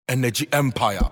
Energy Empire.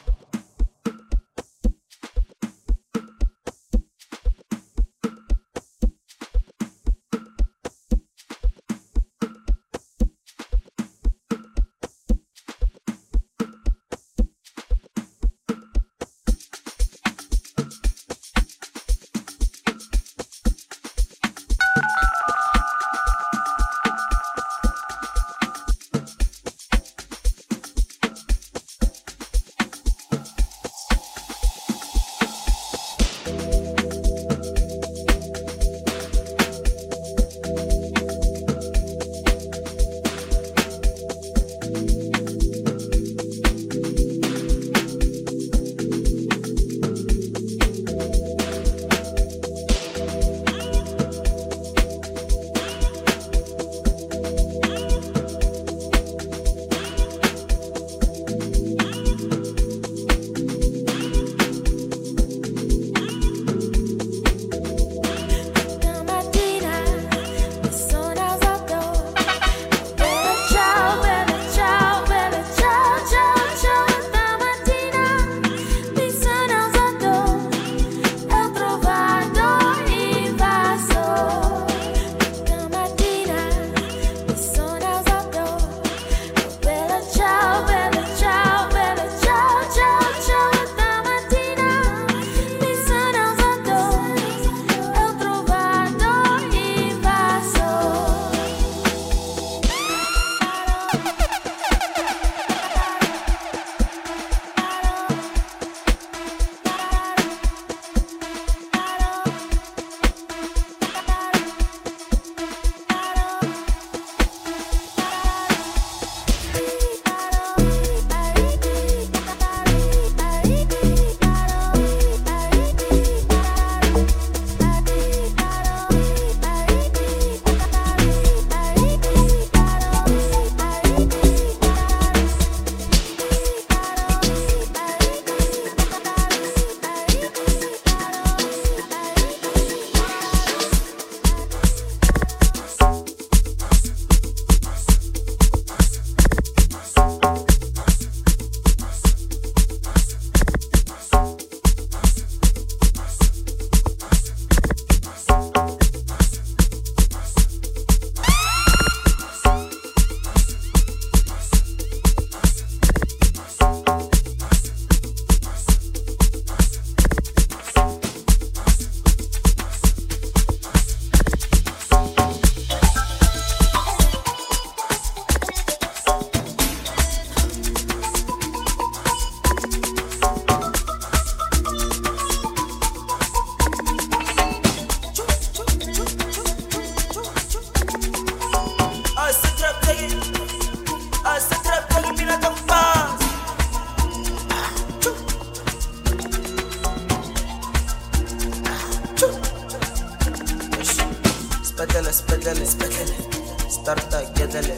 Starta gedele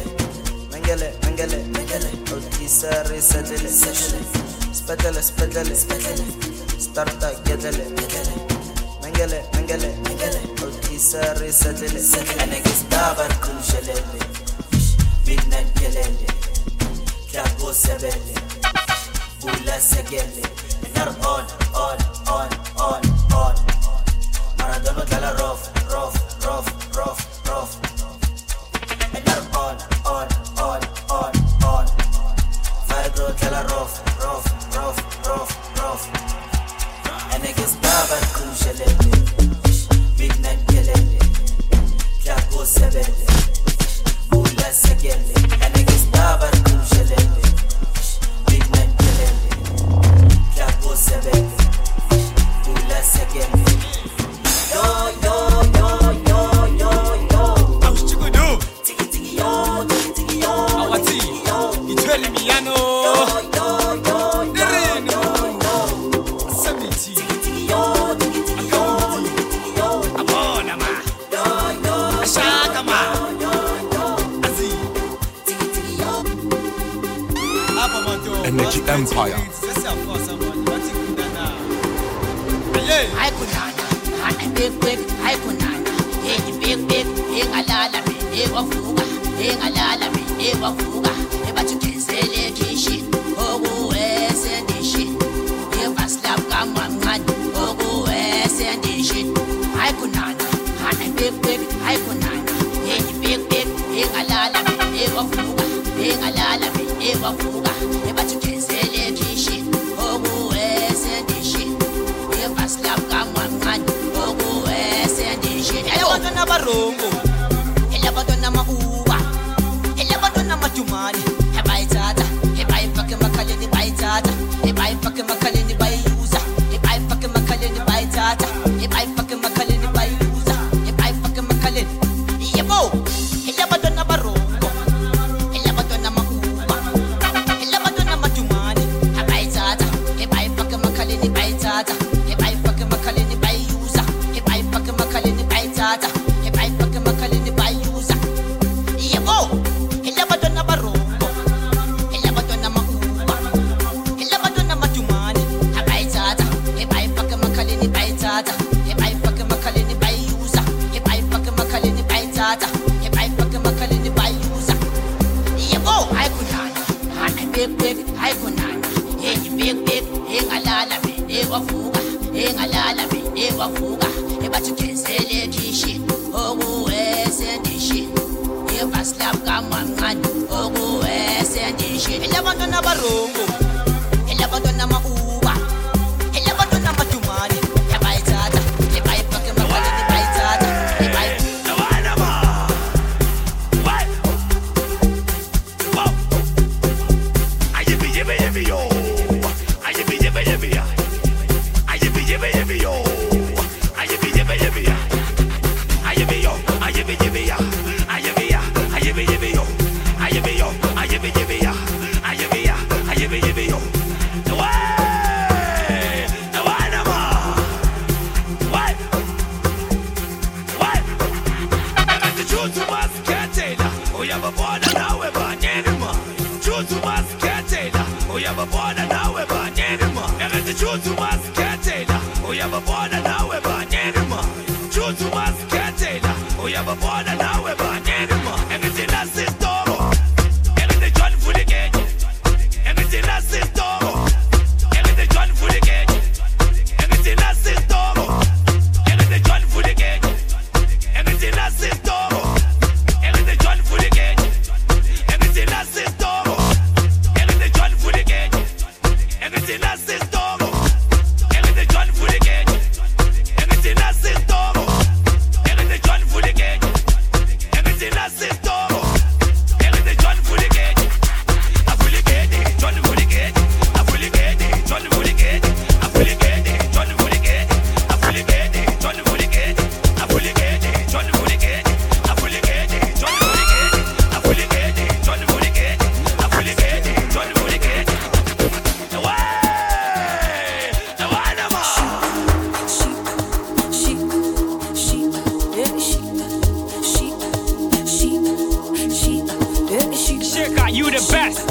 Mengele Odisari sedele Spedele Starta gedele Mengele Odisari sedele Enegis davar kunşelele Midden gelele Klabo sebele Bula segele Nar on Maradona gala rof Fibro tell a rough And it gets baba kunjelele Midnight gelele Klabo sebele Bula segele And it gets baba kunjelele Midnight gelele Klabo sebele Bula segele Energy Empire. I could not, big, I could not, big, alala, big of fuga, alala, big of fuga, but you can say, kishi, engalala ewavuka ebathi kezele kishi okuwesendishi evaslap kamwancane okuwesendishi elabantwana abarongo elabantwana ama-uba elabantwana amadumane ebayithatha ebayifake emakhaleni bayithatha ebayifake emakhaleni bayiyuza ebayifake emakhaleni bayithatha ebayifake emakhaleni bayiyuza ebayifake emakhaleni yebo elabantwana abarongo elabantwana ama-uba elabantwana amadumane abayithatha ebayifake emakhaleni bayithatha ebayifake emakhaleni bayiyuza ebayifake emakhaleni bayithatha ebayifake emakhaleni bayiyuza yebo elabantwana abarongo elabantwana ama-uba elabantwana amadumane abayithatha ebayifake emakhaleni bayithatha ebayifake emakhaleni bayiyuza ebayifake emakhaleni bayithatha ebayifake emakhaleni bayiyuza yebo ayikhunana bek ayikhunana bek engalala ewavuka engalala ewavuka ebathi kezele kishi okuwesendishi evaslap kamwancane okuwesendishi elabantwana abarongo elabantwana ama-uba elabantwana amadumane abayithatha ebayifake emakhaleni bayithatha You the best.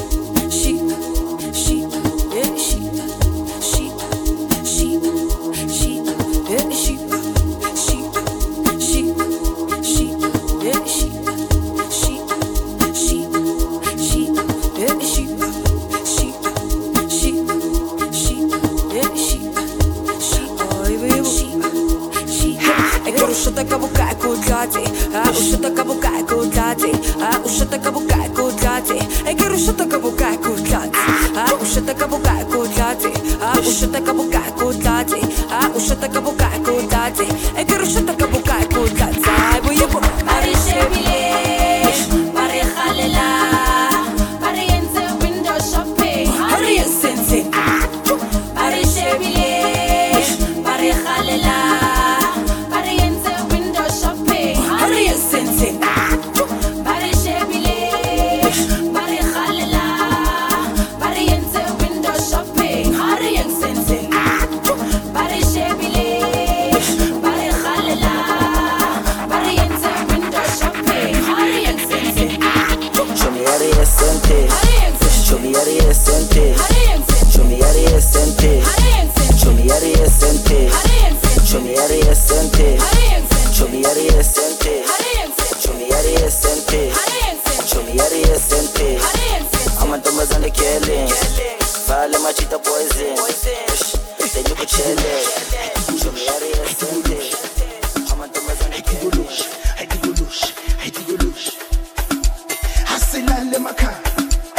Vale machita poison. Then you could chill it. Show me how to send it. I'm a dumb as I I dig a lush. Hasela le maka.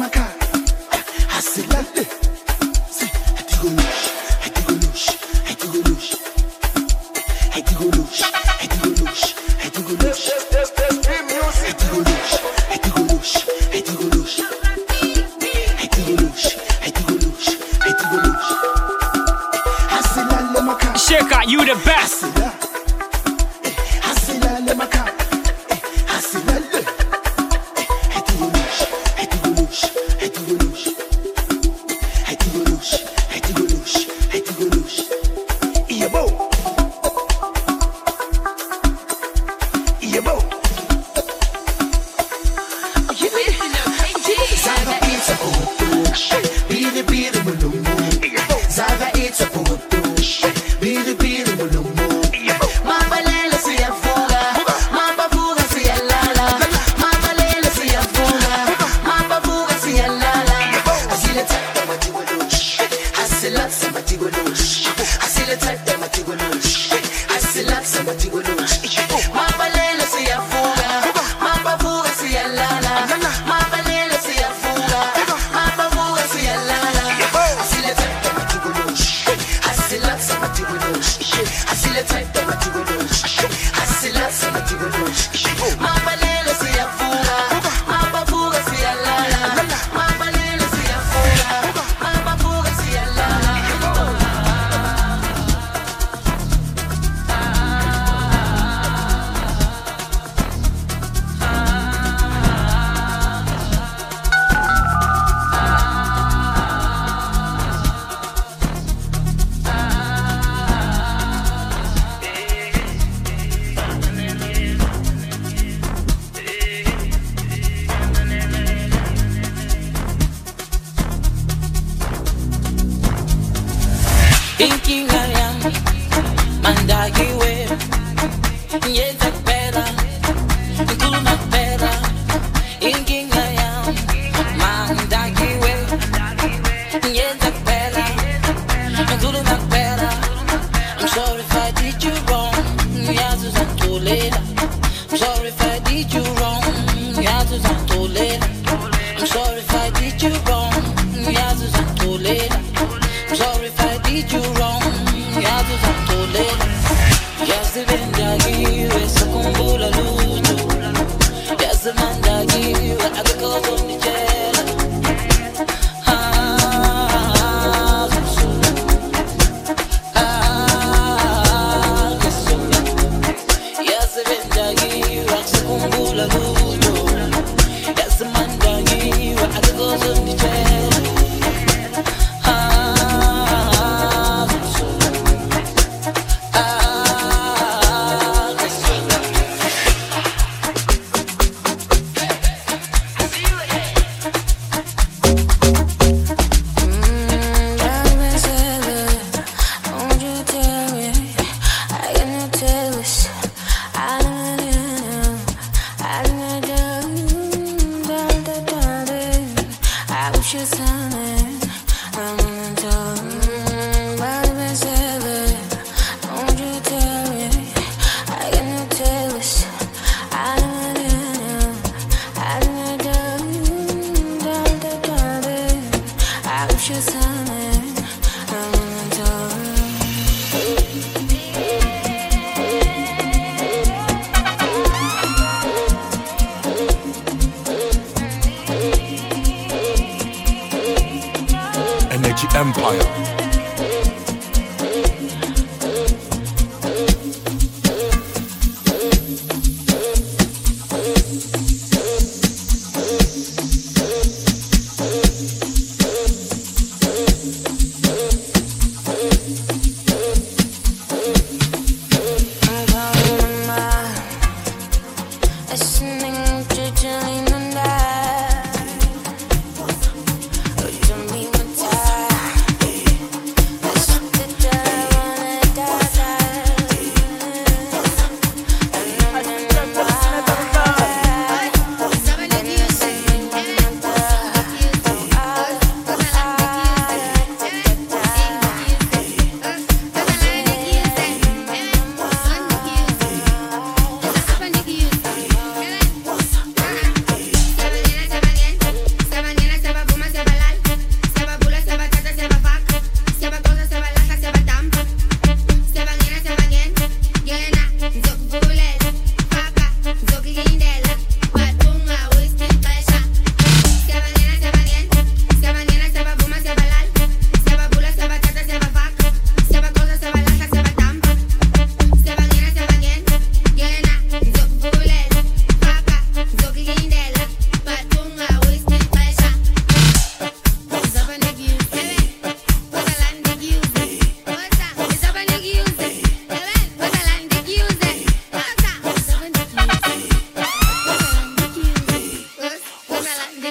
Sheka, you the best. Energy Empire.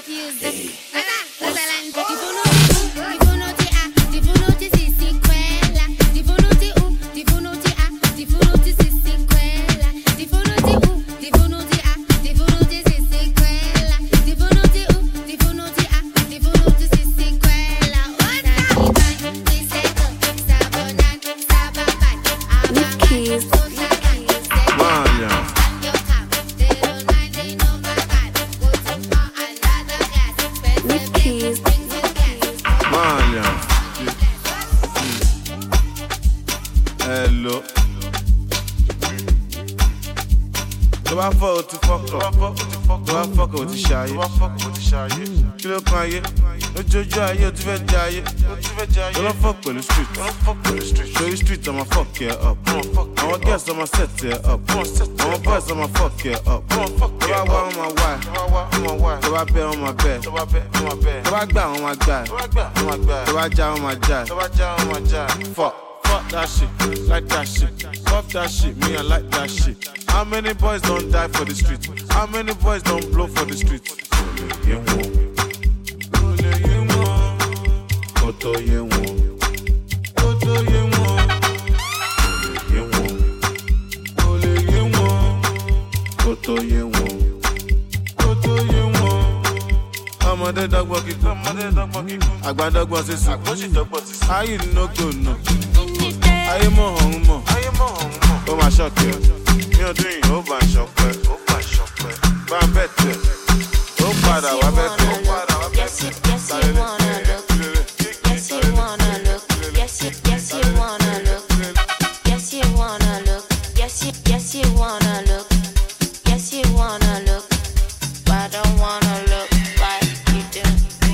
Fuck that shit, like that shit. Fuck that shit, me I like that shit. How many boys don't die for the streets? How many boys don't blow for the streets? Ọmọdé dọ́gbọ́n kíkún, àgbà dọ́gbọ́n sísìn. Ayé no go no. Ayé mọ̀ ọ̀hún mọ̀. Ó máa ṣọ̀kẹ́. Mi ò dín yìí, ó bá ń ṣọpẹ́. Bá ń bẹ̀ tẹ̀. Ó padà wá bẹ̀ tẹ̀. Yes, you wanna look. Yes, you wanna look. Yes, you wanna look. Yes, you wanna look. Yes, you wanna look. Yes, you wanna look. But I don't wanna look like you do.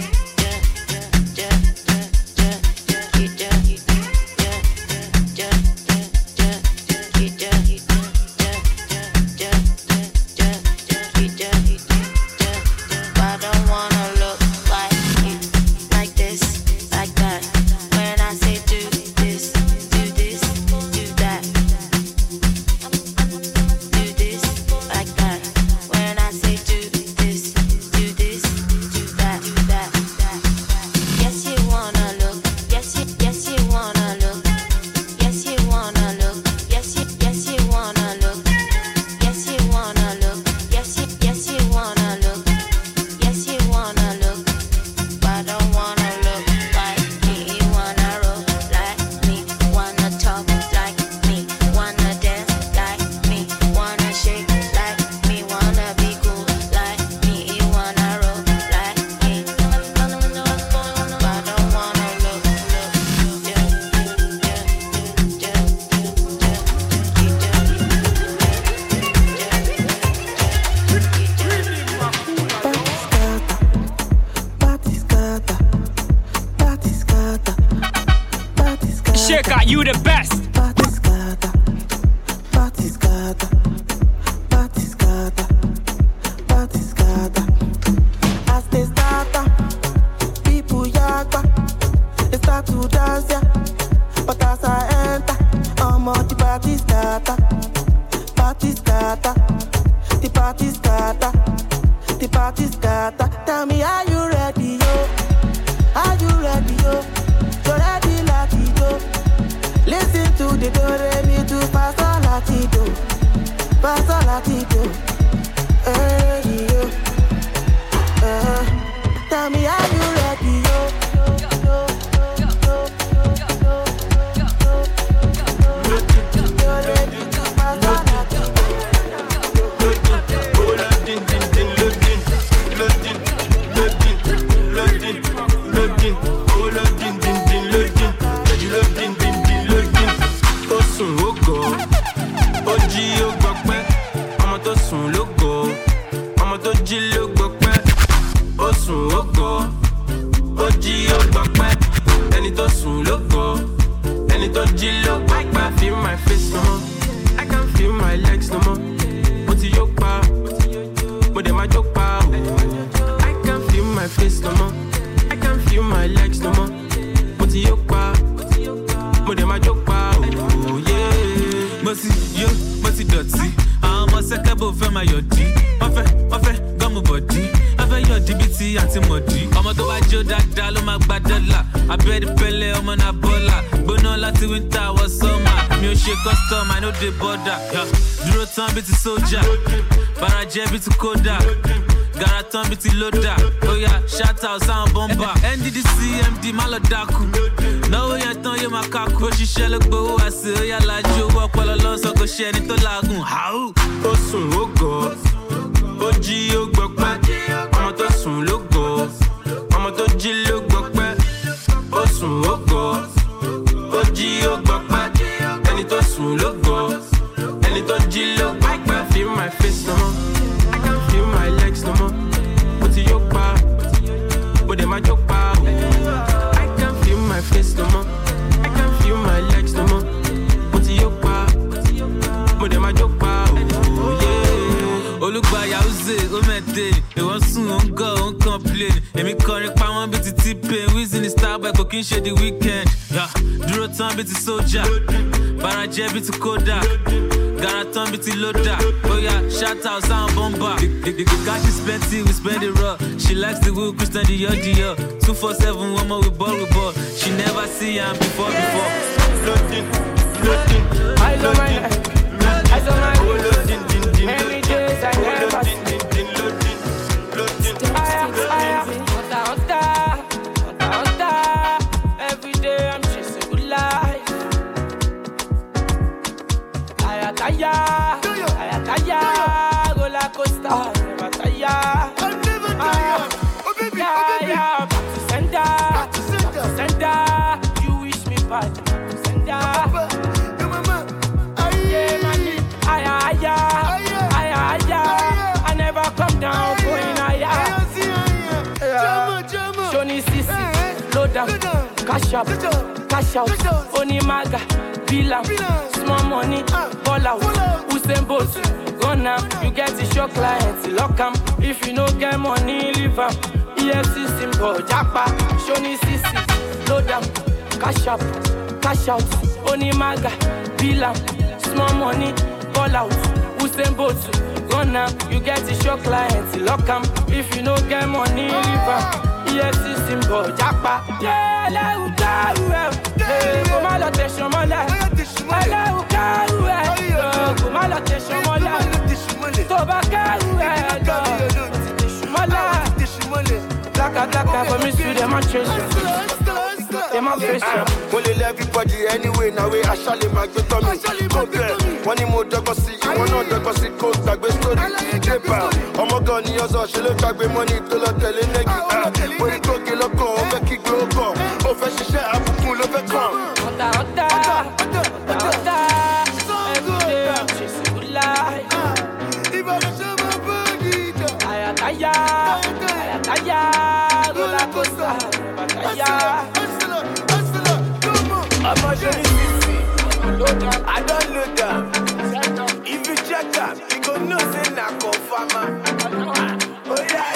Sheka, you the best. As they start, people yagba, they start to dance, yeah. But as I enter, I'm on the party scatter, the party scatter. Tell me, are you ready, yo? Are you ready, yo? You're ready, Latido. Listen to the do re mi do fa sol latido. Hey, yo. Tell me, are you ready, yo? You're ready to fa sol latido. Feel my face no more. I can't feel my legs no more. What you yoke pa? But they my joke pa. I can't feel my face no more. I can't feel my legs no more. What you yoke pa? But they my joke pa. Oh yeah. Bossy yo, bossy dirty. I'm a second for my yodi. My fe, got my body. I fe your DBT. tí àǹtí mọ̀dí. Ọmọ tó bá jó dáadáa ló máa gba dọ́là. Abẹ́rẹ́ pẹ́lẹ́ ọmọ náà bọ́là. Gbóná láti winter wọ summer. Mi ò ṣe custom, I no dey border. Dúró tán bí ti sójà. Bàrà jẹ́ bí ti kódà. Gara tán bí ti lódà. Oya shout out sáwọn bọ́mbà. NDDC MD má lọ dákú. Náwó yẹn tán yóò máa kákú. Ó ṣiṣẹ́ ló gbowó wá sí. Oya lajú owó ọpọlọ lọ́sọ̀ kò ṣe ẹni tó làágùn. Ó sùn ó gọ̀. Ó jí ó gbọ́ pẹ́. Ọmọ tó sùn ló gọ̀. Ọmọ tó jí ló gbọ́ pẹ́. Ó sùn ó gọ̀. Ó jí ó gbọ́ pẹ́. Ẹni tó sùn ló gọ̀. Ẹni tó jí ló gbọ́ pẹ́. Feel my face no more. I can't feel my legs no more. But you pa. But them a joke pa. I can't feel my face no more. I can't feel my legs no more. But you pa. But them a joke pa. Oh yeah. Olugba Yauze, Omete. They want soon on go on complain. Emi kọrin pa wọn bí ti T-Pain. Wheezing the star boy kò kí n ṣe the weekend. Dúró tán bí ti sójà. Bàrà jẹ́ bí ti kódà. Gara tán bí ti lódà. Oya shout out sáwọn bọ́mbà. The cash is plenty, we spend it raw. She likes the wheel, Christian Dior. 247, one more we ball. She never see am before. Floating. I don't mind. Many days I never see. Every day I'm chasing good life. I tire, roller coaster, never tire. Oh baby, back to sender. You wish me bad, back to sender. I never come down, going higher. Johnny Sisi, low down, cash out, Onimaga, Bilam, small money, ball out, Usain Bolt, run am, you get the show clients, lock am, if you no get money, leave am, EFC symbol, Japa, Johnny Sisi, low down, cash out, Onimaga, Bilam, small money, ball out, Usain Bolt, run am, you get the show clients, lock am, if you no get money, leave am. EFC symbol, Japa. Yeah, let you go. Hey, come on, let te shomole. Let you go. Come on, let te shomole. Toba go. Shomole. Blacka, for me, see them a treasure. Them a treasure. Only everybody anyway. Now we actually make the tummy. Go there. One more dog see you. One dog see coast. Tag be story. Paper. Oh my God, you also she look tag be money to the telling. When you go kill a call, make it grow up. Oh, fresh shit, I'm full of a come. Every day I'm chasing good life. I tire, roller coaster, never tire. I'm a Johnny Sisi. I don't look down. If you check up, you go know say na confirm. Oh yeah.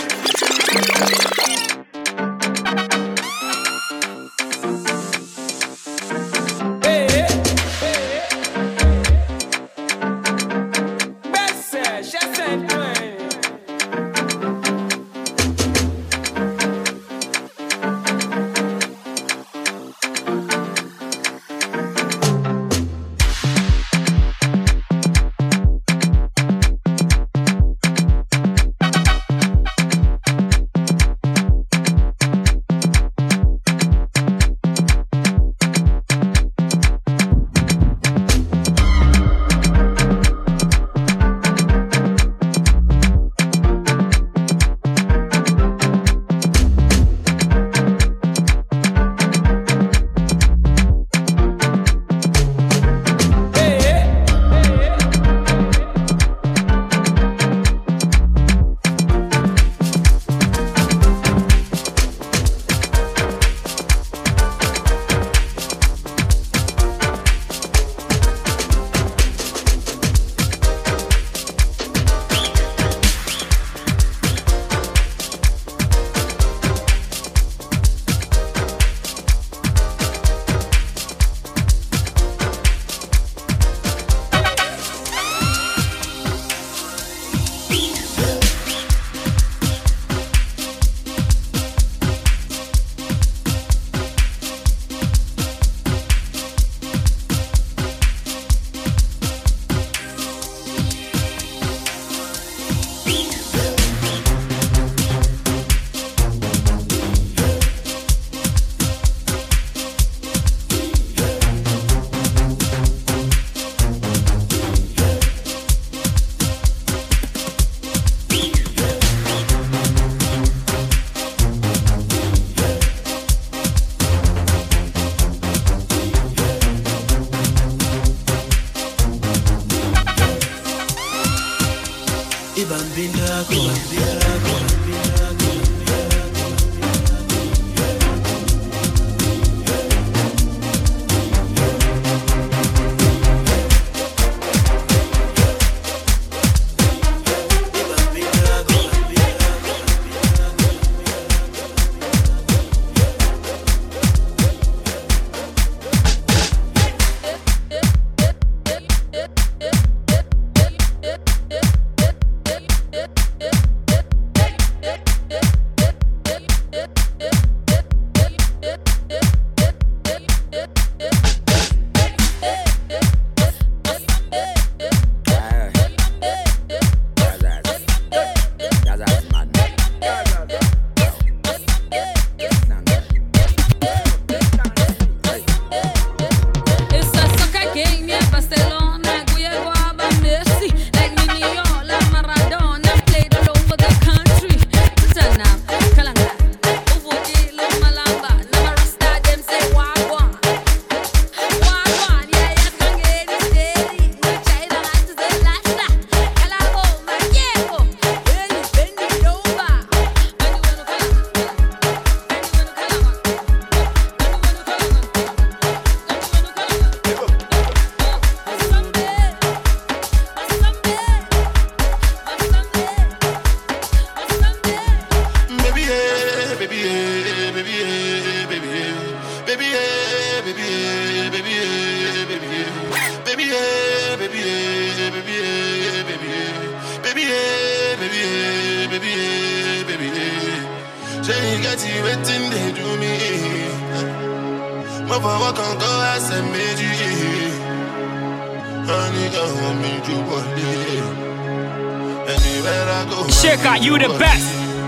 Sheka, you the best.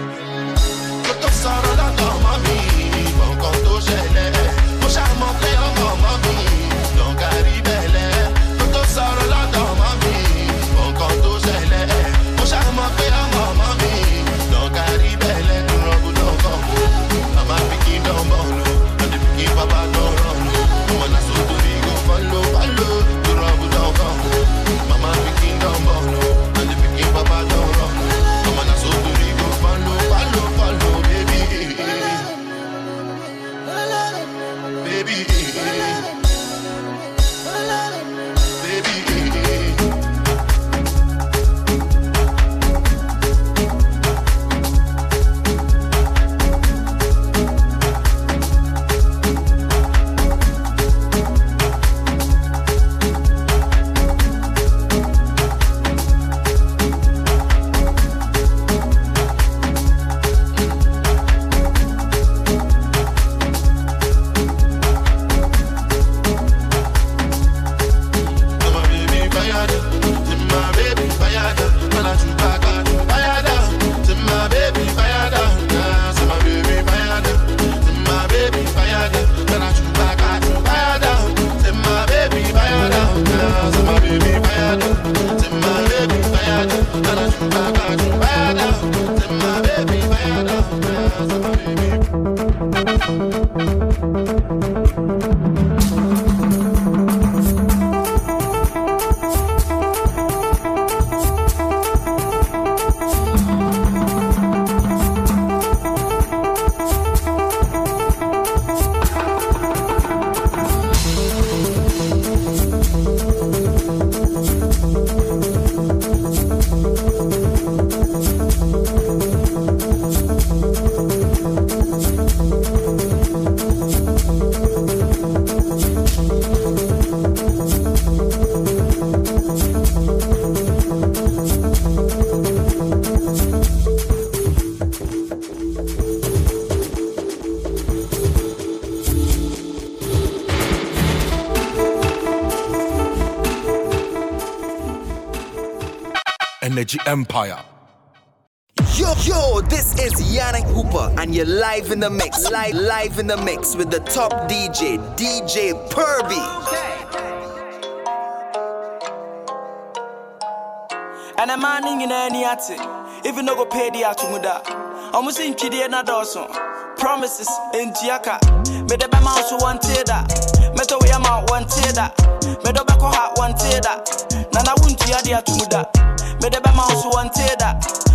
Energy Empire. Yo, this is Yannick Hooper, and you're live in the mix, live in the mix with the top DJ, DJ Purby. And a man in any ati, even no go pay the atumuda. Almost in Chidi and Dawson. Promises in Tiaka. Made the Bama also wanted that. Metal we am out wanted that. Made the Bako hat wanted that. Nana wouldn't hear the atumuda. Made the Bama also wanted that.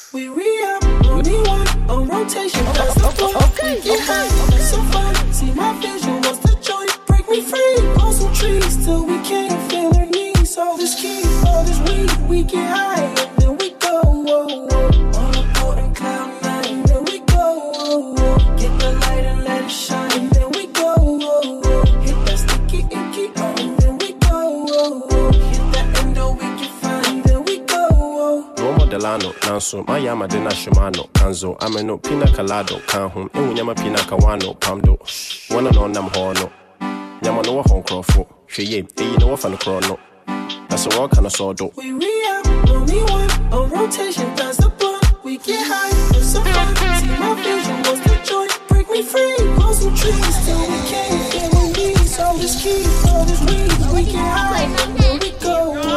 We re-up, only one on rotation. That's the point. We get high, so fun. See my vision, what's the joy? Break me free, on some trees till we can't feel our knees. All this key, all this weed, we get high and then we go. Whoa, whoa. On a boat and cloud nine, then we go. Whoa, whoa. Get the light and let it shine, then we go. Whoa, whoa. Hit that sticky icky on, then we go. Whoa, whoa. Hit that endo we can find, then we go. Whoa. Romo Delano, Nanso, Mayama de Nashimano, Kanzo, Ameno, Pina Calado, Kanhum, Ewinyama Pina Kawano, Pamdo, one and on them horno. Yamano Hong Crofo, Sheye, you know what, and chrono. That's a walk and a sword. We re-up, only one on rotation. That's the point. We get high, it's so fun. See my vision, what's the joy? Break me free, on some trees till we can't feel our knees. All this key, all this weed, we get high, and then we go.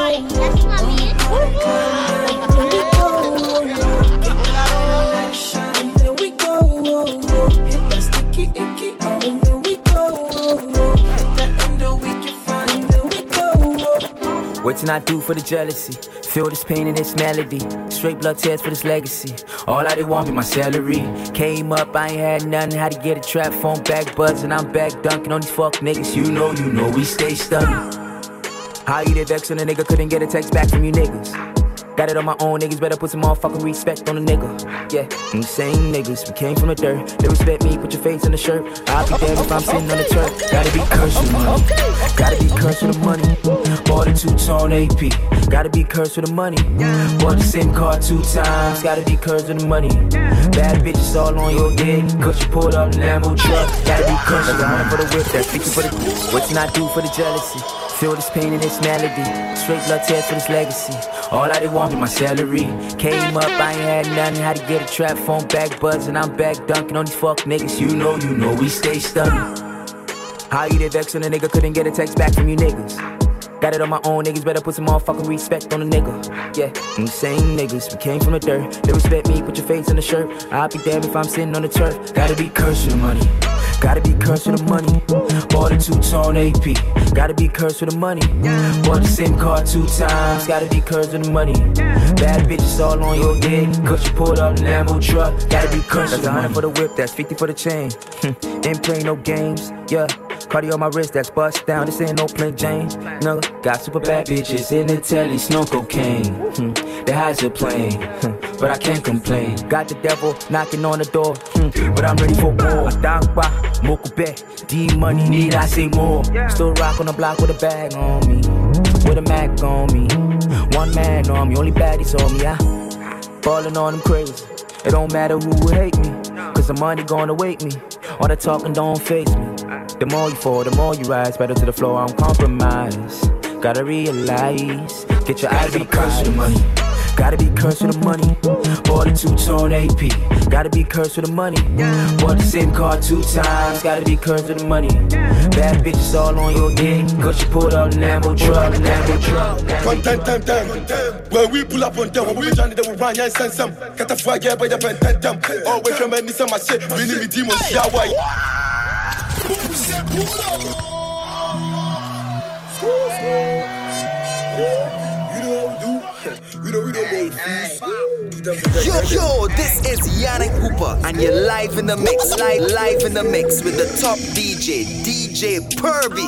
What can I do for the jealousy? Feel this pain and this melody. Straight blood tears for this legacy. All I did want be my salary. Came up, I ain't had nothing. Had to get a trap phone back buzzing. I'm back dunking on these fuck niggas. You know, we stay stunned. How you did vex on a nigga? Couldn't get a text back from you niggas. Got it on my own, niggas better put some motherfucking respect on a nigga. Yeah, them same niggas, we came from the dirt. They respect me, put your face in the shirt. I'll be damned if I'm sitting on the turf. Gotta be cursed with money. Gotta be cursed with the money. Bought a 2-tone AP. Gotta be cursed with the money. Bought the same car 2 times. Gotta be cursed with the money. Bad bitches all on your dick. Cause you pulled up the Lambo truck. Gotta be cursed with the money for the whip. That's 50 for the. What can I do for the jealousy? Feel this pain and this melody. Straight blood tears for this legacy. All I did want be my salary. Came up, I ain't had nothing. Had to get a trap phone back buzzing. I'm back dunking on these fuck niggas. You know, we stay stunned. How you did vex on a nigga? Couldn't get a text back from you niggas. Got it on my own, niggas better put some motherfucking respect on a nigga. Yeah, them same niggas, we came from the dirt. They respect me, put your face in the shirt. I'll be damned if I'm sitting on the turf. Gotta be cursed with the money. Gotta be cursed with the money. Bought a 2-tone AP. Gotta be cursed with the money. Bought the same car 2 times. Gotta be cursed with the money. Bad bitches all on your dick. Cause you pulled up the Lambo truck. Gotta be cursed with the money. That's 100 for the whip, that's 50 for the chain. Ain't playing no games, yeah. Cardi on my wrist, that's bust down. This ain't no plain Jane. No, got super bad bitches in the telly, snow cocaine. The highs are playing, but I can't complain. Got the devil knocking on the door, but I'm ready for war. Dangba, Mokube, D money, need I say more. Still rock on the block with a bag on me, with a Mac on me. One man on me, only baddies on me, yeah. Ballin' on them crazy. It don't matter who would hate me, cause the money gonna wake me. All the talking don't face me. The more you fall, the more you rise. Better to the floor, I don't compromise. Gotta realize, get your eyes be cursed with the money. Gotta be cursed with the money. Bought a 2-tone AP. Gotta be cursed with the money. Bought the same car 2 times. Gotta be cursed with the money. Bad bitches all on your dick. Cause you pulled up the Lambo truck. One time. When we pull up on them, when we join it, we run and send some. Got a flag here by the pen, them. Always remember some of my shit. We need me demons, shower. Yo, this is Yannick Hooper, and you're live in the mix, live in the mix with the top DJ, DJ Purby.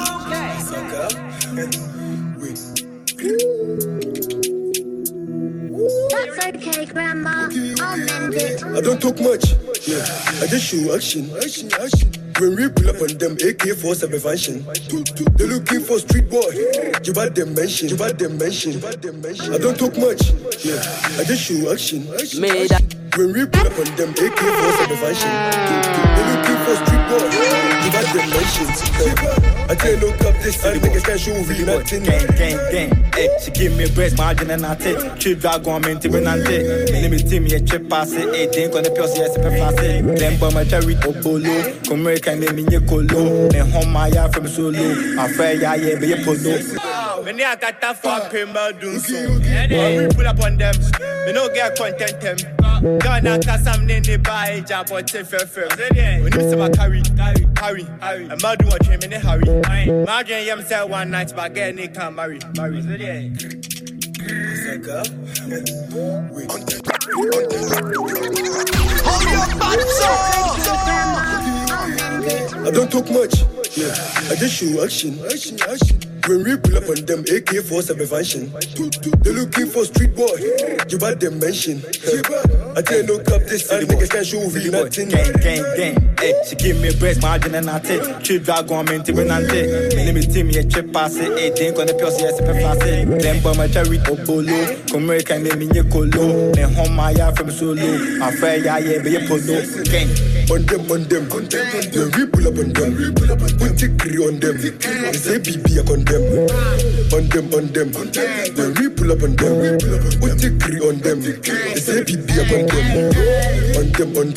That's okay, Grandma. I'll mend it. I don't talk much, yeah. I just show action. When we pull up on them, AK-47 function. They're looking for street boy. You bad them mention. I don't talk much, yeah. I just show action. When we pull up on them, AK-47 function. They're looking for street boy. You bad them mention. I tell you, look up this city, niggas can't show really nothing. Gang. Hey, she give me a breast margin and I take. Trip drag on me, Timmy Nante. Let me team me a trip pass it. Hey, think on the person, yes, if I pass it. Then, but my cherry Obolo. Come here, can name me Colo. Then, home my yard from solo. I'm fair, yeah, be a polo. When I got that fuck him, I do so. We pull up on them. We don't get content them. Don't knock us some in the buy, job or take fair. When you see my carry. I'm not doing a trim in a hurry. Margin, you say one night, but get Nick can marry. I don't talk much, yeah. I just show action. When we pull up on them, AK-47 function. They're looking for street boy. You bad them mention. I tell no cap this and niggas can't show me nothing. Gang. Hey, she give me a breast margin and I take. Trip drag on me, Tim and I take. Team, a chip pass it. Hey, think on the pills, yes, if I pass it. Then by my cherry Obolo. Come American, name me Colo. Then home my yard from solo. I'm fair, yeah, be a polo. Gang. On them. When we pull up on them, put it on them. They say BB on them. On them. When we pull up on them, put it on them. They say BB on them. On them. When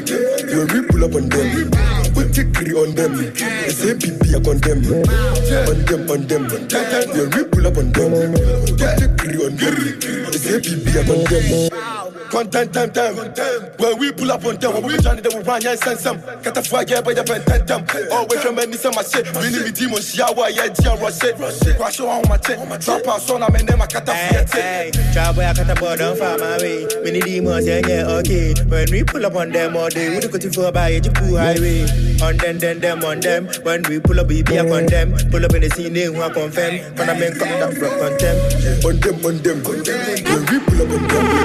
we pull up on them, put it on them. They say BB on them. On them. When we pull up on them, put it on them. They say BB on them. Time. When we pull up on them, when we join them, we run and send some. Get a fire by the pen, always remember some shit. We need demons, Yawa, yeah, rush it. Crash on my tent. Drop our son, I'm in them, I got a fire. Travel, I got a bottom for my way. We need demons, yeah, okay. When we pull up on them all day, we do go to for by the pool highway. On them, on them. When we pull up, we be up on them. Pull up in the scene, they won't confirm. When I'm in contact, rock on them. On them. When we pull up on them,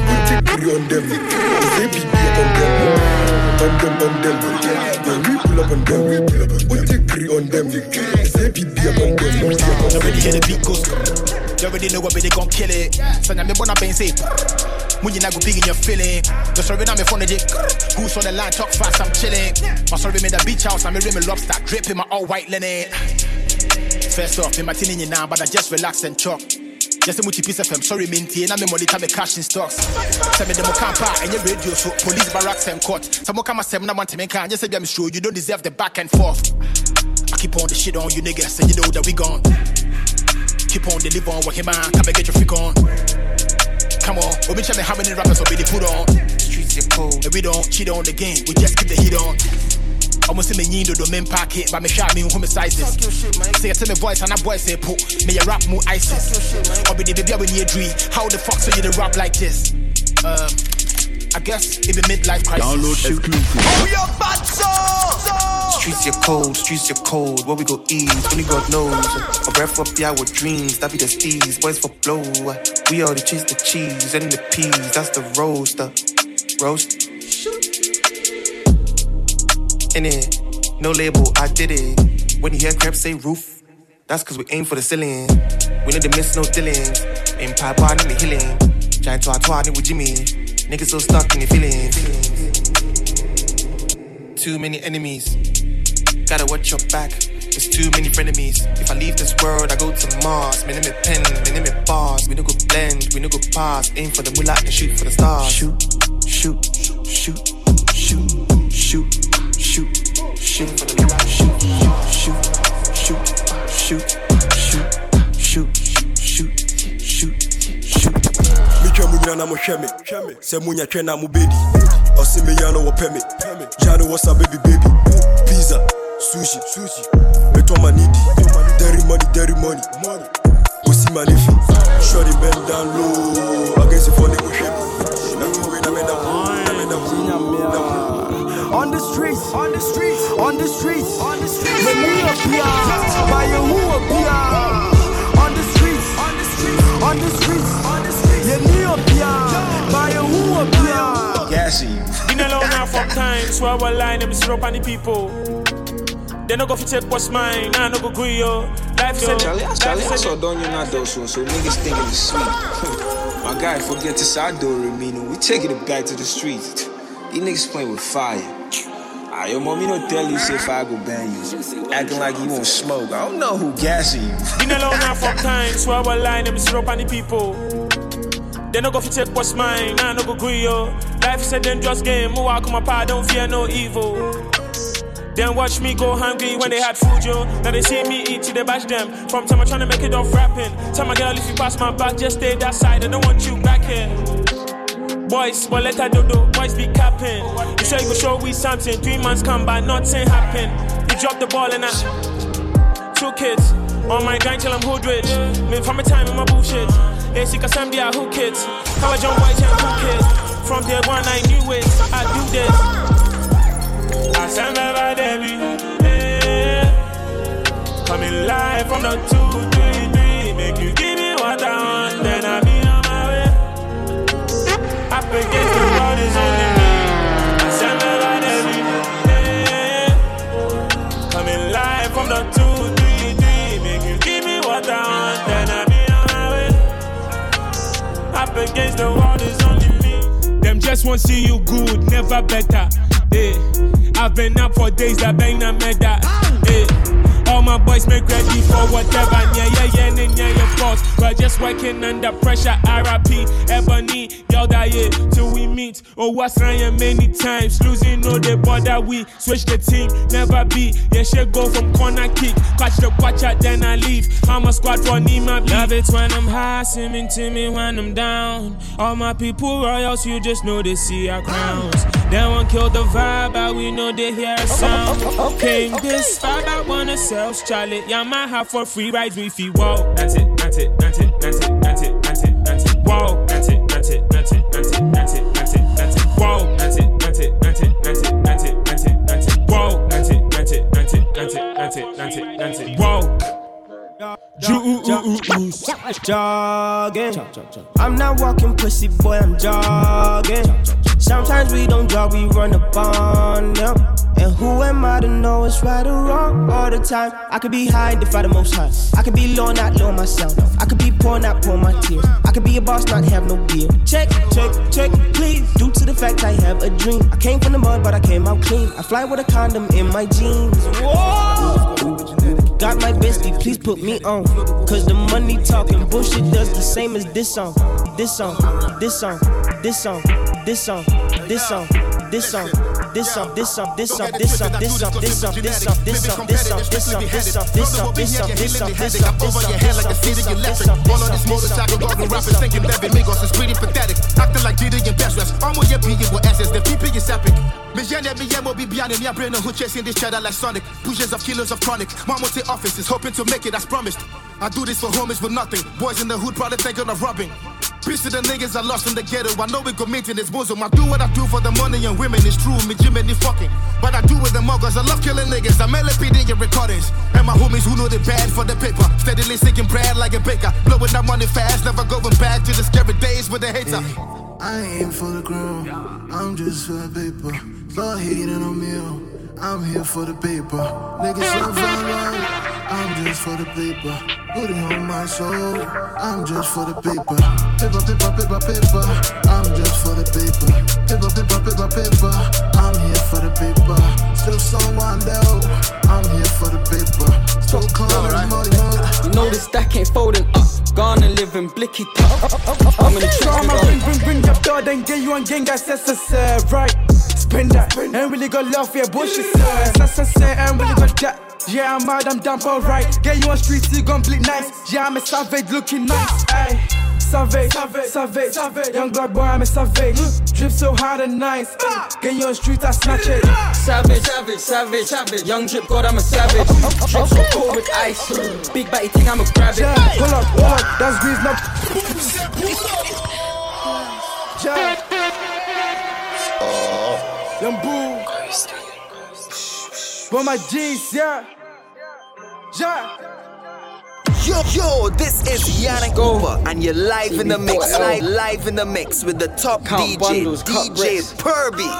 on them, they say BB on them. On them. When we pull up on them, put it on them. They say BB on them. Already hear the beat goes. You already know what they gon' kill it. So now me wanna be say, when you not go big in your feeling. Just sorry now me phone the who's on the line talk fast, I'm chilling. My sorry me the beach house, I'm a rim lobster, dripping my all white linen. First off, me my tin in now, but I just relax and chop. Just a multi piece of them, sorry, minty, and I'm a money time cash in stocks. Send me the Mocampa and your radio, so police barracks and court. Some Mocama 7, I want to make just say I'm sure you don't deserve the back and forth. I keep on the shit on you niggas, and you know that we gone. Keep on deliver on what him man, come and get your freak on. Come on, we'll be checking how many rappers will be the put on. Streets are cold, and we don't cheat on the game, we just keep the heat on. Almost in the yindo do men pack it, but me shot me home sizes. Say it to me voice and a boy say put me a rap more ISIS. Or be the baby when you dream. How the fuck so you the rap like this? I guess it be midlife crisis. Download exclusive. Oh, your bad soul. Streets are cold. What we go eat? Only God knows. A breath up the our dreams. That be the steez. Boys for blow. We already chase the cheese and the peas. That's the roast. In it, no label, I did it. When you hear crepes say roof, that's cause we aim for the ceiling. We need to miss no dealings. Aim pie bar in the healing. Giant to our with Jimmy. Niggas so stuck in the feelings. Too many enemies. Gotta watch your back. There's too many frenemies. If I leave this world, I go to Mars. Me name it pen, me name it bars. We no go blend, we no go pass. Aim for the moolah and shoot for the stars. Shoot. Na mo hwɛ me sɛ munya twɛ na mo bedi ɔse me ya no wɔ pɛ me ya no wɔ sa baby pizza sushi me to ma need dairy money osi ma ne fi shorty bend down low against the phone go hwɛ na go we na me na on the streets me me up here by you who up here on the streets yeah, me up here, by a who up here. Gassy. Been alone now for time, so I will line them syrup on the people. They no go fi take what's mine, nah no go agree yo. Life is Charlie, I saw don't you not those so niggas thinking it's sweet. My guy forget to side door Remino, we taking it back to the streets. These niggas playing with fire. Your mommy don't tell you say fire go ban you. Acting like you won't smoke. I don't know who gassing you. Been alone now for time, so I will line them syrup on the people. They no go fi take what's mine, nah no go agree yo. Life is a dangerous game, who I come apart, don't fear no evil. Then watch me go hungry when they had food yo. Now they see me eat till they bash them. From time I'm trying to make it off rapping. Tell my girl if you pass my back, just stay that side, I don't want you back here. Boys, but let her do, boys be capping. You say you go show we something, 3 months come by, nothing happen. You drop the ball and I 2 kids, on my grind till I'm hood rich. Me from my time in my bullshit. Yeah, she can send me a who kids. How I jump white and who kids. From day one, I knew it. I do this. I send her by Debbie. Yeah. Coming live from the 233. Make you give me what I want, then I'll be on my way. Up against the world is only me. I send her by Debbie. Yeah. Coming live from the 233. Make you give me what I want, then I'll be on my way. Up against the world is only me. Them just won't see you good, never better. Yeah. I've been up for days, I bang na meda. Yeah. All my boys make ready for whatever. Yeah, your boss. We're just working under pressure. RIP, Ebony, Yelda, yeah, till we meet. Oh, what's wrong many times. Losing, no, they bother. We switch the team, never be. Yeah, she go from corner kick. Catch the watcher, then I leave. I'm a squad for Nima. Love it when I'm high, swimming to me when I'm down. All my people royals, you just know they see our crowns. They won't kill the vibe, but we know they hear a sound. Came this vibe, I wanna sell Charlie. Yamaha for free rides, we feel wow. That's it. Wow. That's it. Wow. That's it. Wow. Jogging. I'm not walking pussy boy, I'm jogging. Sometimes we don't jog, we run up on them. And who am I to know it's right or wrong all the time? I could be high and defy the most high. I could be low, not low myself. I could be poor, not pour my tears. I could be a boss, not have no beer. Check, please. Due to the fact I have a dream. I came from the mud, but I came out clean. I fly with a condom in my jeans. Whoa! Got my bestie, please put me on. Cause the money talking bullshit does the same as this song. This song. Acting like Diddy and best raps. I'm on your beat with SS, the PP is epic. Me be behind me, I brain who chasing this cheddar like Sonic. Pushes of kilos of chronic. Mom wants the office, is hoping to make it as promised. I do this for homies with nothing. Boys in the hood probably thinking of robbing. Peace to the niggas I lost in the ghetto. I know we go meet in this bosom. I do what I do for the money and women. It's true, me Jimmy fucking. But I do with the muggers. I love killing niggas. I'm LPD in recordings. And my homies who know they bad for the paper. Steadily sinking bread like a baker. Blowing that money fast, never going back to the scary days with the hater. I ain't for the crown, I'm just for the paper. Start hating on me, I'm here for the paper. Niggas so far I'm just for the paper. Put it on my soul, I'm just for the paper. Paper, I'm just for the paper. Paper, I'm here for the paper. Still someone down, I'm here for the paper. Still calling money. You know this stack ain't folding up. Gone and live in blicky top. I'm in the trauma, bring up door, then get you on gang, I says right. Spend that, ain't really got love for your bullshit, sir. Ain't really got that. Yeah, I'm mad, I'm down for right. Get you on street, you gon' bleed nice. Yeah, I'm a savage looking nice. Ay. Savage. Young black boy, I'm a savage. Drip so hard and nice. Get you on street, I snatch it. Savage. Young drip god, I'm a savage. Drip so cold with ice. Big batty thing, I'ma grab it. Hold up, that's grease now. Young boo. For my G's, yeah. Yo, this is Yannick Hooper, and you're live in the mix, live in the mix with the top DJ, DJ Purby.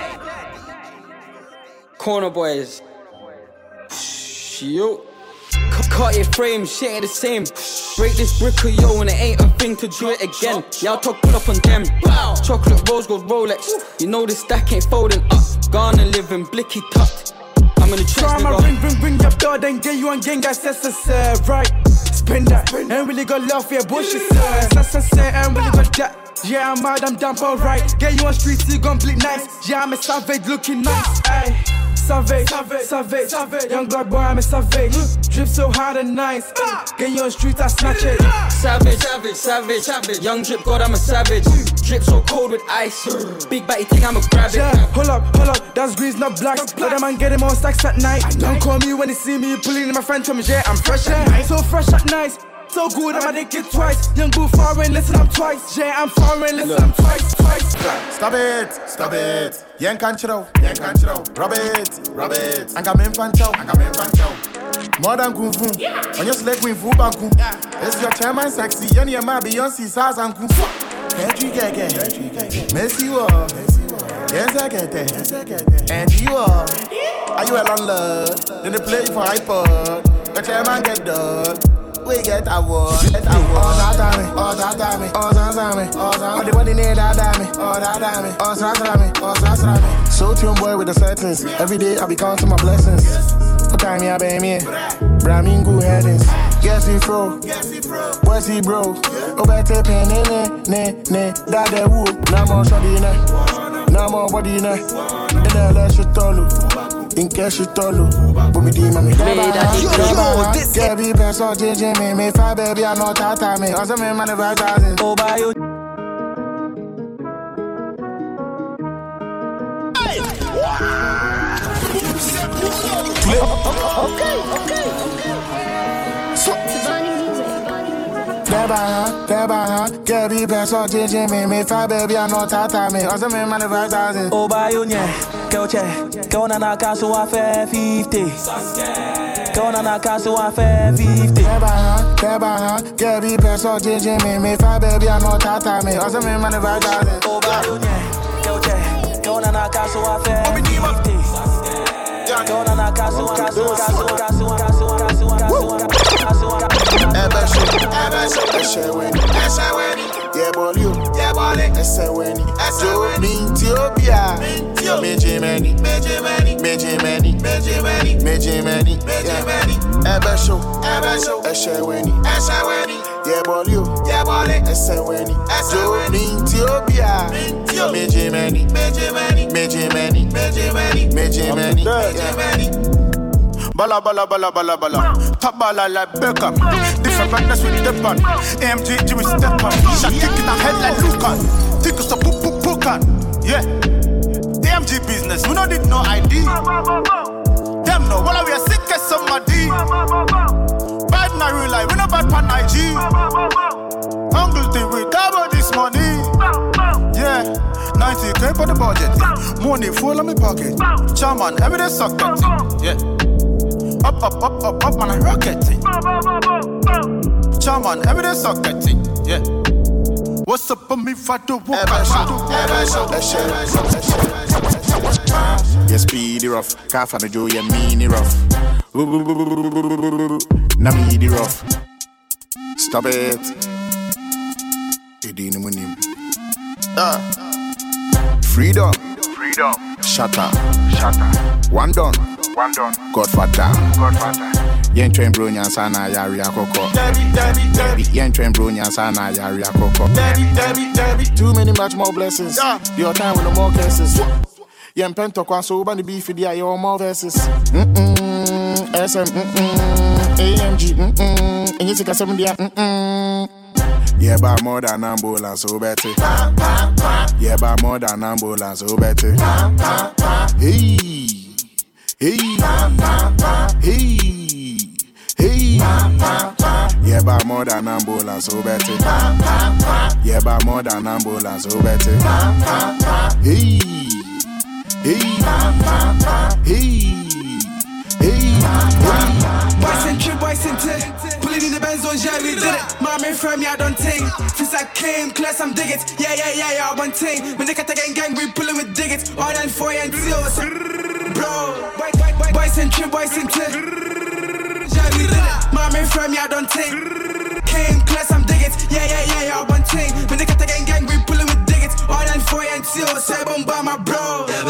Corner boys. Yo. Cut your frame, shit ain't the same. Break this brick of yo, and it ain't a thing to do it again. Y'all talk, pull up on them. Chocolate rose gold Rolex. You know this stack ain't folding up. Gone and live in blicky tucked. I'm in the trauma, bring up door, then get you on gang, I says right. Spend that, ain't really got love for your bullshit, sir. Ain't really got that. Yeah, I'm mad, I'm down for right. Get you on street, you gon' bleed nice. Yeah, I'm a savage looking nice. Ay. Savage. Young black boy, I'm a savage. Drip so hard and nice. Get you on street, I snatch it. Savage. Young drip god, I'm a savage. Drip so cold with ice. Big batty thing, I'ma grab it. Yeah, hold up, that's grease, not black. Let them man get them on stacks at night. Don't call me when they see me pulling in my phantom. Yeah, I'm fresh, so fresh at night. So good, I'm addicted twice. Young boo foreign, listen, I'm twice. Yeah, I'm foreign, listen, I'm twice. Stop it. Yen can't chill. Rub it. And come in fancho. More than kung fu. On your slave queen fu banku. It's your chairman sexy. Any of my Beyonce says and kung fu. Can't you get Messi war. Yes, I get that. And you are you a landlord? Then they play for iPod. The chairman get done. We get a war. All that time. All the money need that time. All that. So tune boy with the settings. Every day I be counting my blessings. What time you be me? Bramingu headings. Yes he fro. What's he bro? Obete pen ne. That woo. No more shoddy ne. No more body ne. In the last shit all. In cash it all, but me di mami. This yeah, be best on JJ me fire baby I know tata me. Also me man never doesn't. Oh by you. Okay. So Deba, get be best on JJ me fire baby I know tata me. Also me man never doesn't. Oh by you yeah. Kona na kaso wa fe 50. Kona na kaso wa fe 50. Deba, get be best on JJ me fire baby I know tata me. Also me man never doesn't. Oh by you yeah. Kona na kaso wa fe 50. Kona na kaso yeah, bolio. Esewani. Ethiopia. Mejimeni. Ebesho. Esewani. Yeah, bolio. Esewani. Ethiopia. Mejimeni. Bala. Top bala like Beckham. Different madness with the band. AMG, Jimmy Steppan. Shot kick in the head like Lucan. Think us a pook. Yeah. AMG business. We don't need no ID. Them know. While we are sick as somebody. Bad in real life. We no bad pan IG. Uncle thing we double this money. Yeah. 90K for the budget. Money full on my pocket. Chairman, every day suck that thing. Yeah. Up, man, I rocket thing. Chairman, every day suck that thing. Yeah. What's up for me for the walk? Yeah, speedy rough. Car for the Joe, yeah, meany rough. Na meany rough. Stop it. Freedom. Shatter. One done. Godfather. Yen train bro nyansana yari akoko. Yen train bro nyansana yari akoko. Too many much more blessings. Your time with no more cases. Yen pento kwa so ba ni beef dia your more verses. SM AMG and you take a 7 dia yeah, but more than ambulance, so better. Yeah, but more than ambulance, so better. Hey. Yeah, but more than ambulance, so better. Yeah, but more than ambulance, so better. Hey. Boys and trip, pulling in the Benz on yeah, we did it. Mommy from me, I don't think. Since I came, class, I'm dig it. Yeah, one thing. When they got the gang, we pulling with dig it. All and 4 and 0. Bro, boys and trip, yeah, we did it. Mommy from me, I don't think. Came, class, I'm dig it. Yeah, one thing. When they got the gang, we pulling with dig it. All and 4 and 0. Say, bomba, my bro. Yeah,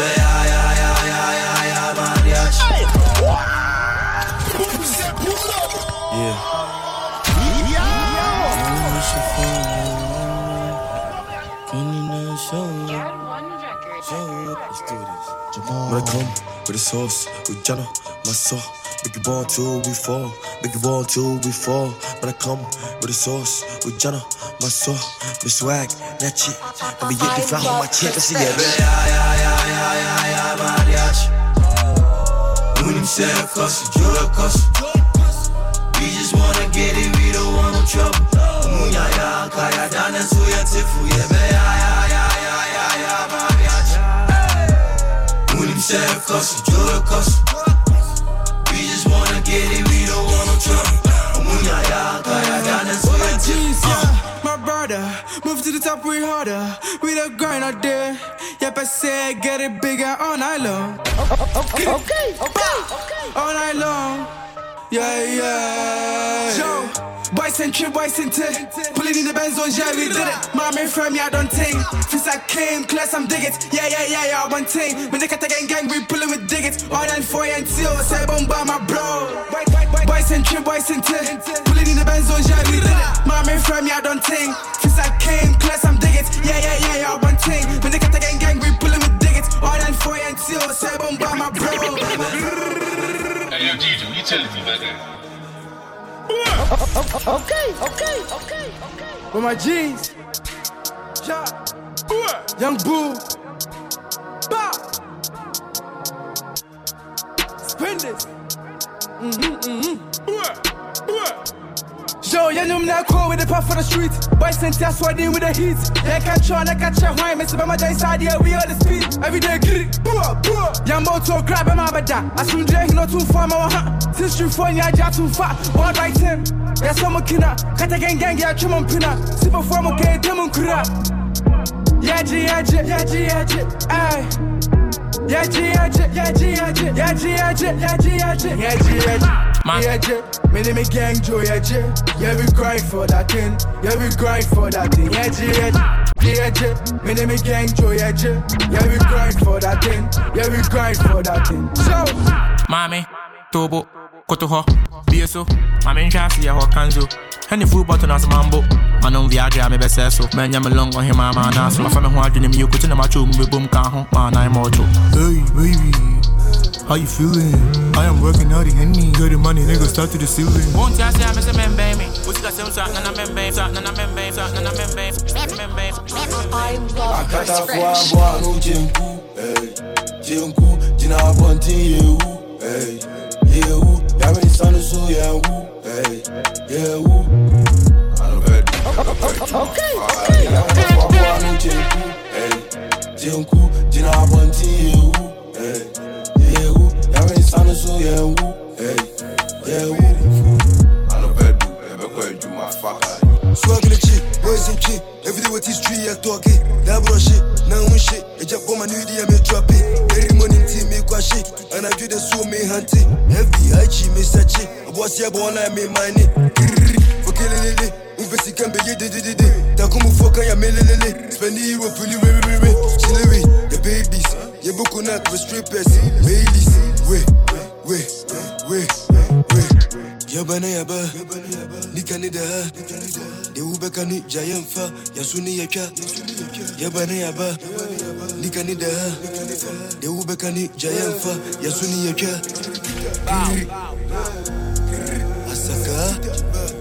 Let's do this. When I come with the sauce, with Jana, my soul. Make it ball till we fall. Make it ball till we fall. When I come with the sauce, with Jana, my soul. My swag, that shit. Let me get the flower on my chest. I see that. Mariachi. When him say cuss, you a cuss. We just wanna get it, we don't wanna trouble. Munya ya kaya dane suya tifu yebe ya mariachi. Munim chef kosu joy kosu. We just wanna get it, we don't want no trouble. Munya ya kaya dane suya tifu. My brother, move to the top, we harder. We the grind out there. Yep, I said get it bigger all night long. Okay. All night long. Yeah. Yo, boys and trip, boys and tip. Pulling in the Benz on, yeah, we did it. My main from me, I don't think. Since I came, class, I'm dig it. Yeah, one thing. When they cut the gang, we pulling with dig it. All that 4 and 2, say bomb by my bro. Boys and trip, boys and tip. Pulling in the Benz on, yeah, we did it. My main from me, I don't think. Since I came, class, I'm dig it. Yeah, one thing. When they cut the gang, we pulling with dig it. All that 4 and 2, say bomb by my bro. Hey, yo, DJ, what you telling me about that? Okay. With my G's, Young Boo, spin this. Yo, you know me not cool with the puff for the street. Boys sent us swiding with the heat. Yeah, catch on, I catch a wine. Mr. Bama Jai side here, we on the speed. Every day, get it. Young motor grab him out of that. I soon drink, not too far, my hat. Since you phone, yeah, just too far. One right him. Yeah, some kina. Cut a gang, yeah, trim on pina. Super form, okay, demon kura. Yeah, G. Aye. Yeah, me name is Gang Joe, yeah, we grind for that thing, yeah, we grind for that thing, me name is Gang Joe, yeah, we grind for that thing, yeah, we grind for that thing. So, Mami, Tobo, Kotoho, BSO, Mami Chassi, or Kanzo, and the food button as a mambo. I know Viagra, me best so. Man, I'm along on him, I'm an ass. My family wanted him, you could tell my children, we boom, can't home, man, I'm auto. Hey, baby. How you feeling? I am working out in Henny. Get the money, nigga, start to the ceiling. Won't you say I'm a man, baby? What's got some shot, and I'm a baby, and I'm a baby, and I'm a baby. I love Chris French. Jinku, Jina Bonti, hey, you, Yami Sanu, so yeah, hey, yeah, Jinku, Jina Bonti, hey. Yami Sanu so yeah, I know bad do, never quite do my fucker. Swagging the chick, boys and chick. Every day with this tree, I talk it. That bro shit, now one shit. I just bought my new idea, me drop it. Every morning team me quite shit. And I do the so me hunting. Heavy, I cheat, me such it. I was here born, I made money. For killing it. Umpesi can be ye did. Takumu fuck, I am melele. Spend the euro, fully, chillery. The babies. Ye book on that with strippers, Baileys, wait. Yabana yaba, Nikani da, the Ubekani Jayamfa, Yasuni Yaka, Yabana yaba, Nikani da, the Ubekani Jayamfa, Yasuni Yaka, Asaka.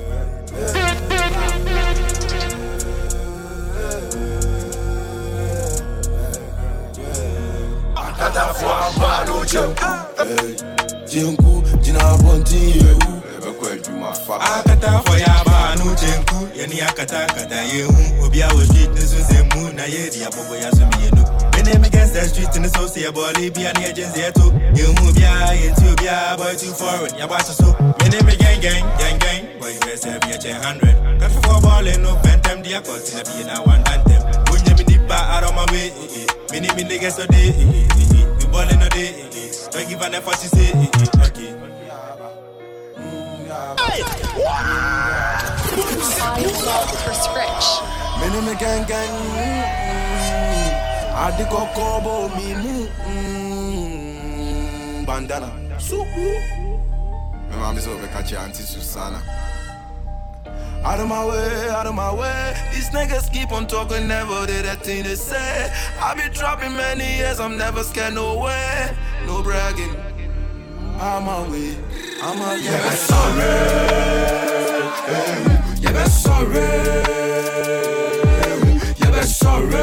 Jinku, Jina Bonti, Akata for Yaba, no Jenku, Yeni Akata, Kata, Obia was street, this was a moon, Nayedi, Abobo Yasumi. My name against the street in the sociable, Libya, and the agency, you move ya, Ethiopia, boy, too foreign, Yabasa. So, my name is gang, boy, you best have your 100. Cut for balling, no phantom, the accords in a being a one anthem. When you be deep out of my way, many niggas a day, we balling a day, don't give an effort to say, okay. I love Chris Rich. Many gang, I dig a combo, me, bandana. My mom is over catching Auntie Susanna. Out of my way. These niggas keep on talking, never did that thing they say. I be dropping many years, I'm never scared, no way. No bragging. I'm on way. Yeah, sorry. Yeah, sorry. Yeah, sorry.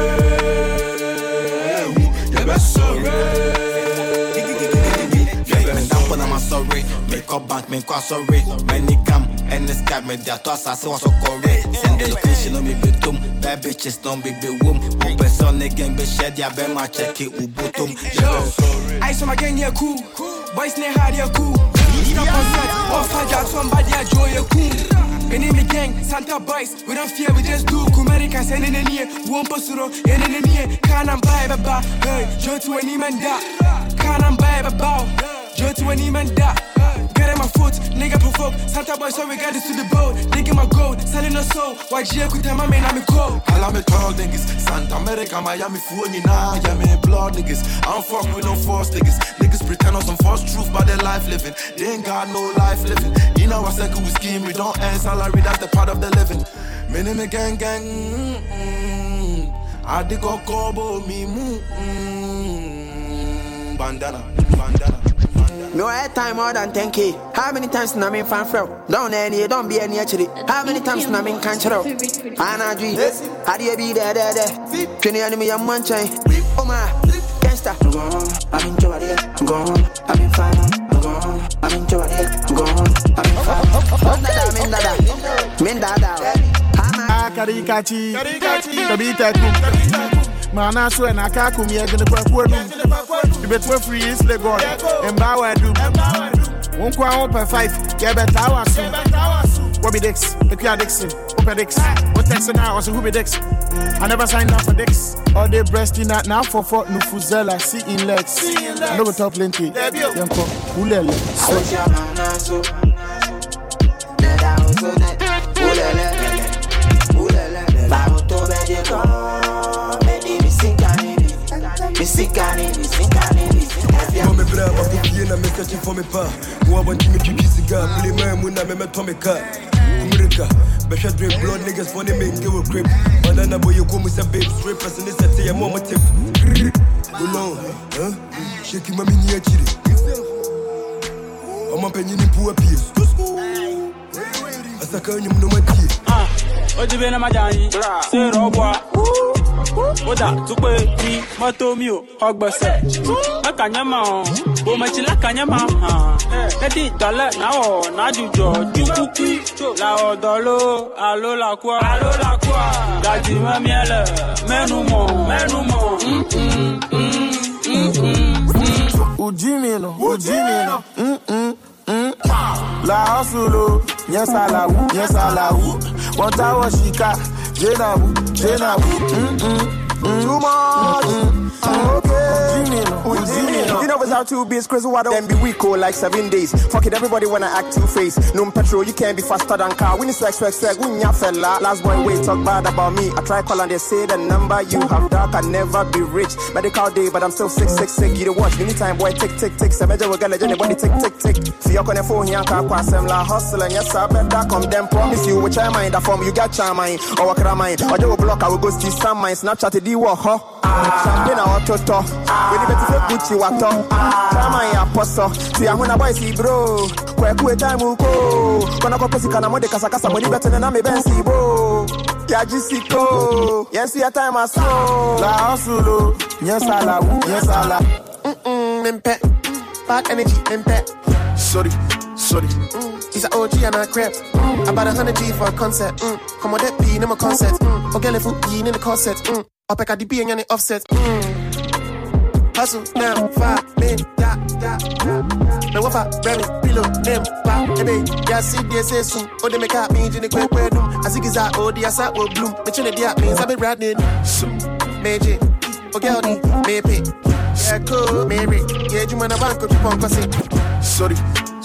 Yeah, sorry. Yeah, sorry. call bank, me kwa sorry. Many come and the scam me that toss I so correct. Send the location on me betum. Bad bitches don't be womb. Open son again be shed ya be my check it ubutum. I saw my gang here cool. Boys ne hard here cool. Stop on set. Off hard somebody a joy you cool. In the gang, Santa Boys, we don't fear, we just do. Americans and in the near, won't pursue, and in the near, can't buy a bow. Hey, Joe to any man da. Can't buy a bow. Joe to any man da. Get in my foot, nigga provoke. Santa Boys, so we got this to the boat. Digging my gold, selling a soul. Why Gia could tell my man I'm a cold. I love me tall niggas. Santa America, Miami, Funy, nah, yeah, me blood niggas. I don't fuck with no false niggas. Niggas pretend on some false truth about their life living. They ain't got no life living. You know, I said we scheme, we don't earn salary, that's the part of the living. Me name gang gang. I dig a kobo me bandana. No air time more than 10K. How many times na me fan fro? Don't any, don't be any actually. How many times na me can't show? Anna G, how do you be there? Can you enemy a manchai? Oh my, gangsta. I'm in Jordan, gone. I'm in final, gone. I'm in Jordan, gone. I'm in final. Mindada. Karikachi, Kabitaku. Mana so na kaku mi egene kwa kwadu. Ibetwe free is le god. Embawa do. Wonkwa open 5. Ke beta wasu. What be Dix? Ekia Dixon. Open Dix. What Texan now? Also who be Dix? I never signed up for Dix. All day breasting that now for Nufuzela. See in legs. I know go top plenty. Yanko. Ulele. So. Mame brava, poupier na message for me pas. Moi bon me tu kisiga, play my muna me tome ka. Kumrika, besha drink blood niggas funny make give a grip. Banana boy you come with a babe straight person is say your mama tip. Go long, huh? Shake my mini chili. I'm up in poor piece. Asaka nyum no mati. Ojibe na majani, se robwa. Oda tukwe ni matomio hogbese. Akanyama o, bo machila kanyama ha. Edi dole na o na jujo jukuku. La odolo, alo la kwa. Daji mamiele, menumo. Ujimino. La hasulo, yes alawu. Wanta washika, jenabu. Too much. You know without 2 beers, Chris Water then be weak or like 7 days. Fuck it, everybody wanna act two-faced. No petrol, you can't be faster than car. When it's swag, when ya fella. Last boy wait, talk bad about me. I try call and they say the number you have dark, I never be rich. Medical day, but I'm still sick. You don't watch anytime, boy, tick. Semeja will get anybody tick. See you on the phone here, can't pass them la hustle and yes, I better come them promise you which I mind that form you got charm mine or what I mind. Or they will block, I will go see some mine. Snapchat the D-War, huh? Champagne or toto. When you better say Gucci wato. Chama ya poso. See I wanna boy see bro. Kwe time uko. Kona kwa pesi kana mode kasa modi better than me bensi bo. Ya jisiko. Yes ya time aso. La hasulo. Yes ala. Mimpe. Bad energy mimpe. Sorry. He's an OG and a crap. About 100 G for a concert. Come on that be in my concert. Okay, if you in the concert. Up at the B and any offset. Hustle now, 5 men, da. Now what I ready, pillow, them, baby. Yeah, see, they say soon. Oh, they make up me in the quick bedroom. I think it's that, oh, the asset will bloom. But you know, the means I've been riding. Magic, okay, maybe. Yeah, cool, maybe. Yeah, you wanna bank, keep on passing. Sorry.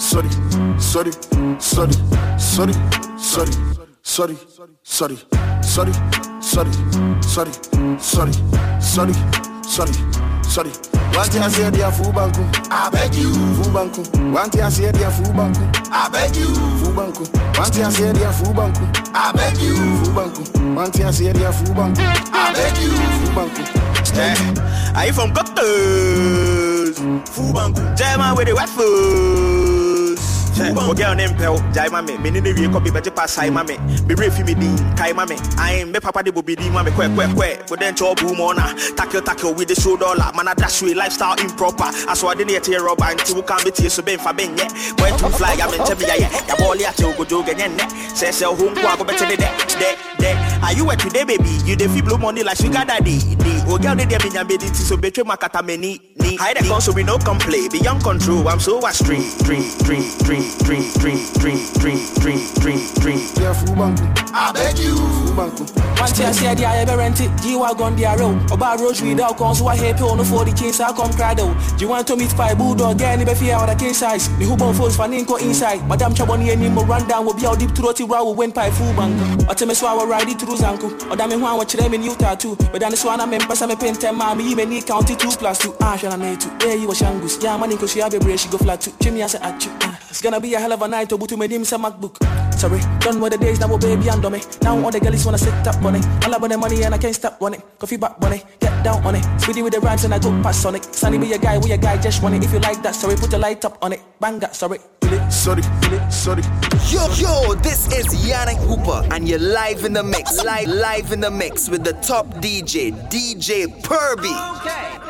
Want to see the full banku? I beg you. Full banku. Want to see the full banku? I beg you. Full banku. Want to see the full banku? I beg you. Full banku. Want to see the full banku? I beg you. Full banku. I from Cocteau. Full banku. German with the white food. Girl named Pel, Jai Mame, many we copy better pass high mame. Be brief me dean, Kai Mame. I am me papa de Bobby D Mame, quick. But then to boom on tackle with the show dollar. Man, that's way lifestyle improper. I saw I didn't hear Rob and two can be tears so ben for ben yet. When to fly, I'm in Tabia, ya ball ya to go jog and says your home go better than that. Are you at today, baby? You the fee blue money like sugar daddy. Oh, girl, they did me and made it so betray my catamini. Hide the console, we no complain. Beyond control, I'm so astray. I beg you. One day I said, I ever rented G-Wagon the road. About Rose without cons, so I hate on for the kids. I come cry though. Do you want to meet by Bulldog? Again, if you are the king size, the Hubo Force for Ninko inside. Madame Chaboni and Nimo run down will be out deep to Roti Row when by Full Bank. Or tell me so I will ride it through Zanko. Or damn it, watch them in Utah too. But then the swan I'm in Passam Pen 10 Mammy, even need county 2+2. Ash and I made 2. There you were Shangus. Yeah, money because she have a brace, she go flat too. Jimmy, I said at you. It's gonna be a hell of a night to boot to make him some MacBook. Sorry, done with the days now, baby, and dummy. Now all the girls wanna sit up on it. I love the money and I can't stop on it. Coffee back on it, get down on it. Speedy with the rhymes and I go past on it. Sunny be a guy, we a guy, just want it. If you like that, sorry, put the light up on it. Bang that, sorry. Sorry. Yo, this is Yannick Hooper, and you're live in the mix. Live in the mix with the top DJ, DJ Purby. Okay.